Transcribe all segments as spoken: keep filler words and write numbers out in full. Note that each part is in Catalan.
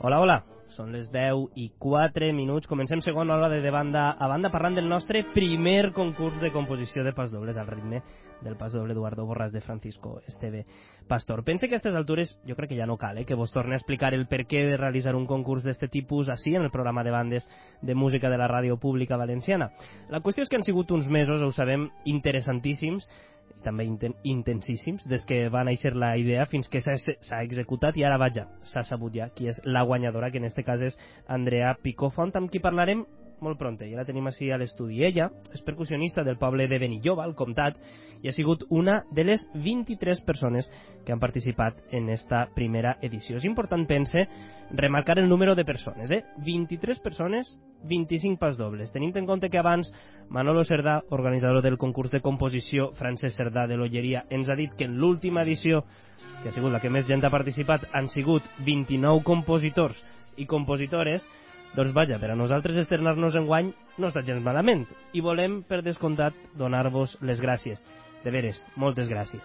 Hola, hola. Són les deu i quatre minuts. Comencem segona hora de, de banda a banda parlant del nostre primer concurs de composició de pasdobles al ritme del pasdoble Eduardo Borràs de Francisco Esteve Pastor. Pense que a aquestes altures jo crec que ja no cal eh, que vos torni a explicar el per què de realitzar un concurs d'este tipus així en el programa de bandes de música de la ràdio pública valenciana. La qüestió és que han sigut uns mesos, ho sabem, interessantíssims, també inten intensíssims, des que va néixer la idea fins que s'ha executat i ara vaja, s'ha sabut ja qui és la guanyadora, que en este cas és Andrea Picofont, amb qui parlarem molt pronte. Ja la tenim així a l'estudi. Ella és percussionista del poble de Benilloba, al Comtat, i ha sigut una de les vint-i-tres persones que han participat en esta primera edició. És important, pense, remarcar el número de persones, eh? vint-i-tres persones, vint-i-cinc pasdobles. Tenint en compte que abans Manolo Cerdà, organitzador del concurs de composició Francesc Cerdà de l'Olleria, ens ha dit que en l'última edició, que ha sigut la que més gent ha participat, han sigut vint-i-nou compositors i compositores. Doncs vaja, per a nosaltres estrenar-nos enguany no està gens malament i volem, per descomptat, donar-vos les gràcies. De veres, moltes gràcies.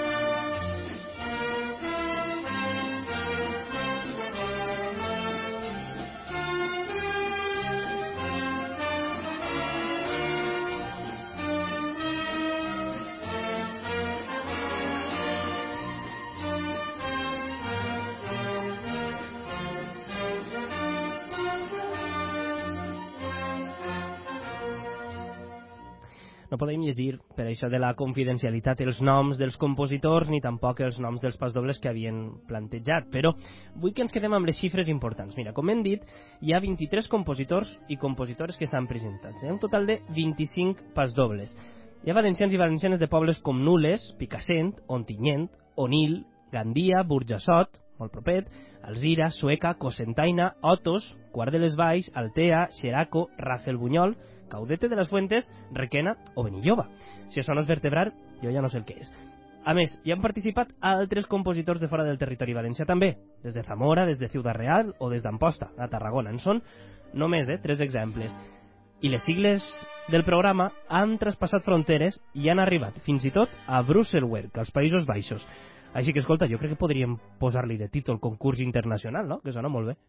No podem llegir, per això de la confidencialitat, els noms dels compositors ni tampoc els noms dels pasdobles que havien plantejat, però vull que ens quedem amb les xifres importants. Mira, com hem dit, hi ha vint-i-tres compositors i compositores que s'han presentat, eh? Un total de vint-i-cinc pasdobles. Hi ha valencians i valencianes de pobles com Nules, Picassent, Ontinyent, Onil, Gandia, Burjassot, molt propet, Alzira, Sueca, Cocentaina, Otos, Quart de les Valls, Altea, Xeraco, Rafelbunyol, Caudete de les Fuentes, Requena o Benilloba. Si això no és vertebrar, jo ja no sé el que és. A més, hi han participat altres compositors de fora del territori valencià també, des de Zamora, des de Ciutat Real o des d'Amposta, a Tarragona. En són només eh, tres exemples. I les sigles del programa han traspassat fronteres i han arribat fins i tot a Brusselwerk, als Països Baixos. Així que, escolta, jo crec que podríem posar-li de títol concurs internacional, no? Que sona molt bé.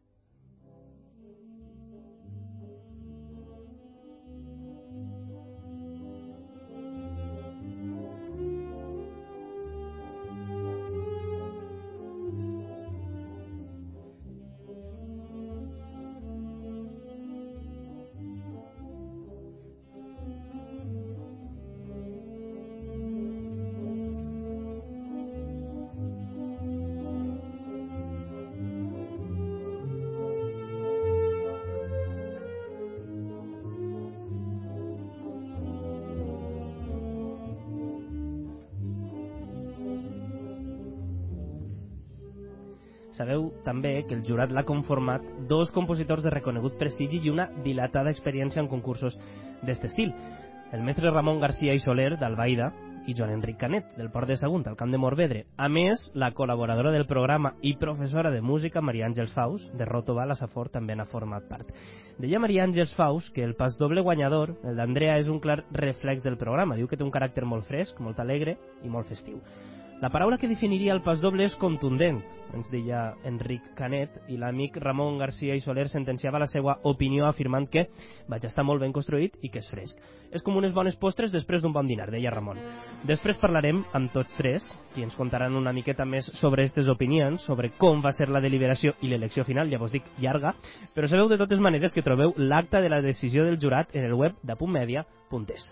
Sabeu també que el jurat l'ha conformat dos compositors de reconegut prestigi i una dilatada experiència en concursos d'aquest estil. El mestre Ramon García i Soler, d'Albaida, i Joan Enric Canet, del Port de Sagunt, al Camp de Morvedre. A més, la col·laboradora del programa i professora de música, Maria Àngels Faus, de Ròtova, la Safor, també n'ha format part. Deia Maria Àngels Faus que el pasdoble guanyador, el d'Andrea, és un clar reflex del programa. Diu que té un caràcter molt fresc, molt alegre i molt festiu. La paraula que definiria el pasdoble és contundent, ens deia Enric Canet, i l'amic Ramon García i Soler sentenciava la seva opinió afirmant que vaig estar molt ben construït i que és fresc. És com unes bones postres després d'un bon dinar, deia Ramon. Després parlarem amb tots tres, i ens contaran una miqueta més sobre aquestes opinions, sobre com va ser la deliberació i l'elecció final, ja vos dic, llarga, però sabeu de totes maneres que trobeu l'acta de la decisió del jurat en el web d'apuntmedia punt es.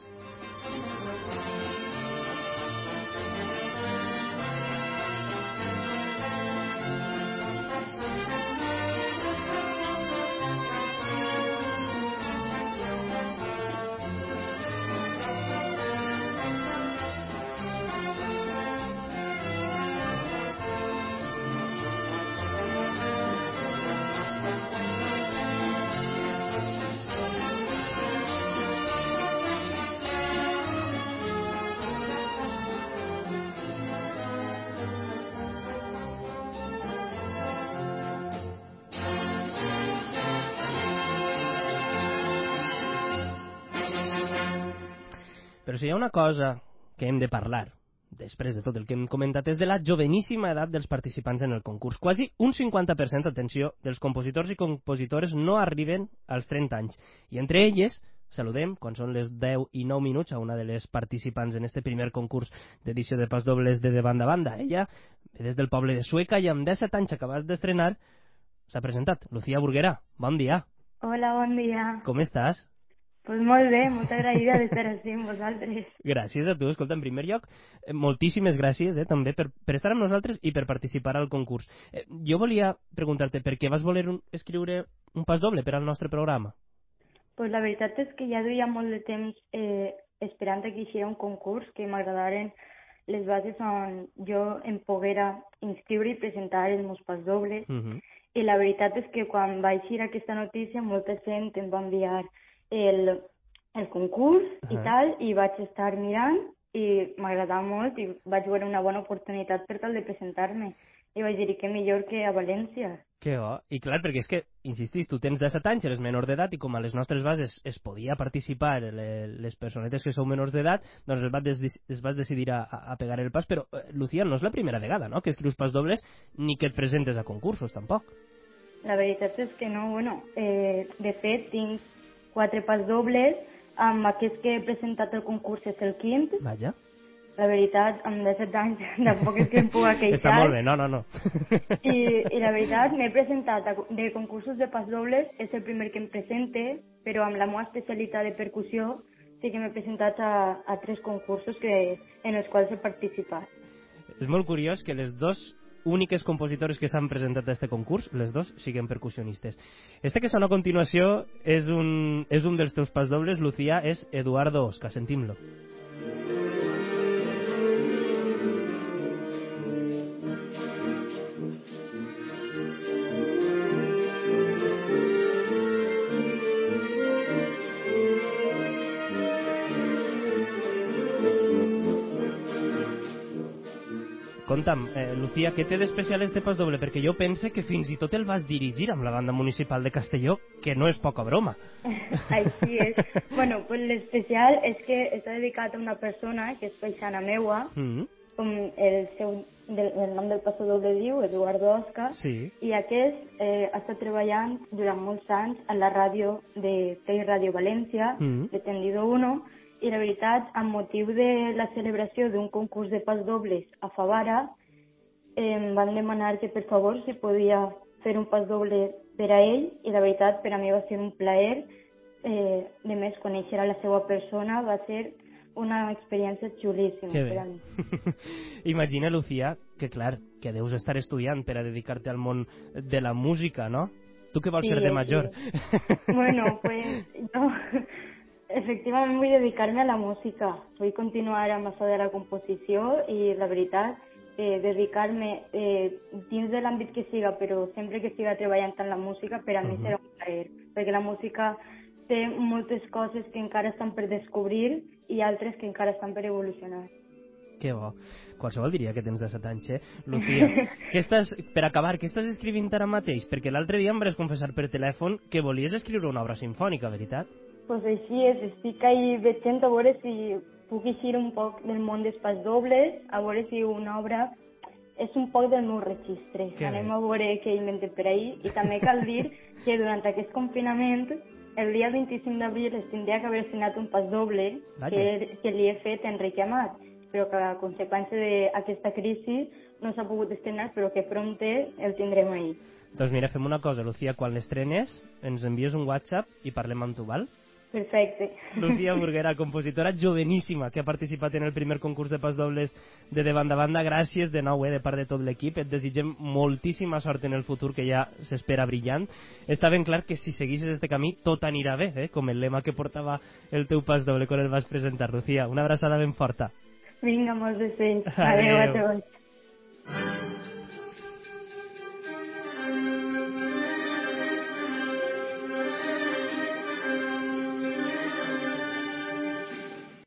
Però si hi ha una cosa que hem de parlar després de tot el que hem comentat, és de la joveníssima edat dels participants en el concurs. Quasi un cinquanta per cent, atenció, dels compositors i compositores no arriben als trenta anys. I entre elles, saludem, quan són les deu i nou minuts, a una de les participants en este primer concurs d'edició de Pas Dobles de De Banda a Banda. Ella ve des del poble de Sueca i amb disset anys acabats d'estrenar s'ha presentat. Lucía Burguera, bon dia. Hola, bon dia. Com estàs? Pues molt bé, molt agraïda d'estar així amb vosaltres. Gràcies a tu. Escolta, en primer lloc, eh, moltíssimes gràcies eh, també per, per estar amb nosaltres i per participar al concurs. Eh, jo volia preguntar-te per què vas voler un, escriure un pas doble per al nostre programa. Pues la veritat és que ja duia molt de temps eh, esperant que hi hiciera un concurs, que m'agradaren les bases on jo em poguera inscriure i presentar els meus pas dobles. Uh -huh. I la veritat és que quan va eixir aquesta notícia, molta gent em va enviar el, el concurs uh -huh. i tal, i vaig estar mirant i m'agradava molt i vaig veure una bona oportunitat per tal de presentar-me. I vaig dir que millor que a València. Que bo. I clar, perquè és que, insistis, tu tens disset anys, eres menor d'edat i com a les nostres bases es podia participar les, les personetes que sou menors d'edat, doncs es vas, des, es vas decidir a, a pegar el pas. Però, eh, Lucía, no és la primera vegada, no?, que escrius pas dobles ni que et presentes a concursos, tampoc. La veritat és que no, bueno, eh, de fet tinc quatre pas dobles, amb aquest que he presentat el concurs és el quint. Vaja. La veritat, amb disset anys tampoc és que em pugui queixar. Està molt bé, no, no, no. I, i la veritat, m'he presentat a, de concursos de pas dobles, és el primer que em presente, però amb la meva especialitat de percussió sí que m'he presentat a, a tres concursos que, en els quals he participat. És molt curiós que les dos úniques compositores que s'han presentat a este concurs, les dos siguen percussionistes. Este que sona a continuació és un, és un dels teus pas dobles, Lucía, és Eduardo Osca. Sentim-lo. Conta'm, eh, Lucía, què té d'especial este pas doble? Perquè jo pense que fins i tot el vas dirigir amb la banda municipal de Castelló, que no és poca broma. Així és. Bueno, pues l'especial és que està dedicat a una persona que és paisana meua, mm-hmm. com el, seu, del, el nom del pas doble diu, Eduardo Osca, sí. I aquest eh, ha estat treballant durant molts anys a la ràdio de Tei Ràdio València, mm-hmm. de Tendido uno, i la veritat, amb motiu de la celebració d'un concurs de pas dobles a Favara, eh, em van demanar que per favor si podia fer un pas doble per a ell, i la veritat per a mi va ser un plaer. Eh, de més, conèixer a la seva persona va ser una experiència xulíssima per a mi. Imagina, Lucía, que clar, que deus estar estudiant per a dedicar-te al món de la música, no? Tu què vols sí, ser de major? Sí. Bueno, pues no... Efectivament vull dedicar-me a la música, vull continuar amb això de la composició i la veritat, eh, dedicar-me eh, dins de l'àmbit que siga, però sempre que siga treballant en la música, per a uh-huh. mi serà un plaer, perquè la música té moltes coses que encara estan per descobrir i altres que encara estan per evolucionar. Que bo. Qualsevol diria que tens disset anys, eh? Lucía, que estàs, per acabar, què estàs escrivint ara mateix? Perquè l'altre dia em vas confessar per telèfon que volies escriure una obra sinfònica, veritat? Pues així és, estic ahí veient a veure si puc eixir un poc del món dels pas dobles, a veure si una obra és un poc del meu registre. Que anem bé. A veure què inventem per ahí. I també cal dir que durant aquest confinament, el dia vint-i-cinc d'abril es tindria que haver estrenat un pas doble que, que li he fet a Enrique Amat, però que a conseqüència d'aquesta crisi no s'ha pogut estrenar, però que prompte el tindrem ahí. Doncs mira, fem una cosa, Lucía, quan l'estrenes ens envies un WhatsApp i parlem amb tu, val? Perfecte. Lucía Burguera, compositora joveníssima que ha participat en el primer concurs de pas dobles de De Banda a Banda. Gràcies de nou, eh, de part de tot l'equip. Et desitgem moltíssima sort en el futur, que ja s'espera brillant. Està ben clar que si seguissis este camí tot anirà bé, eh, com el lema que portava el teu pas doble quan el vas presentar, Lucía. Una abraçada ben forta. Vinga, molts desitjos. Adéu a tots.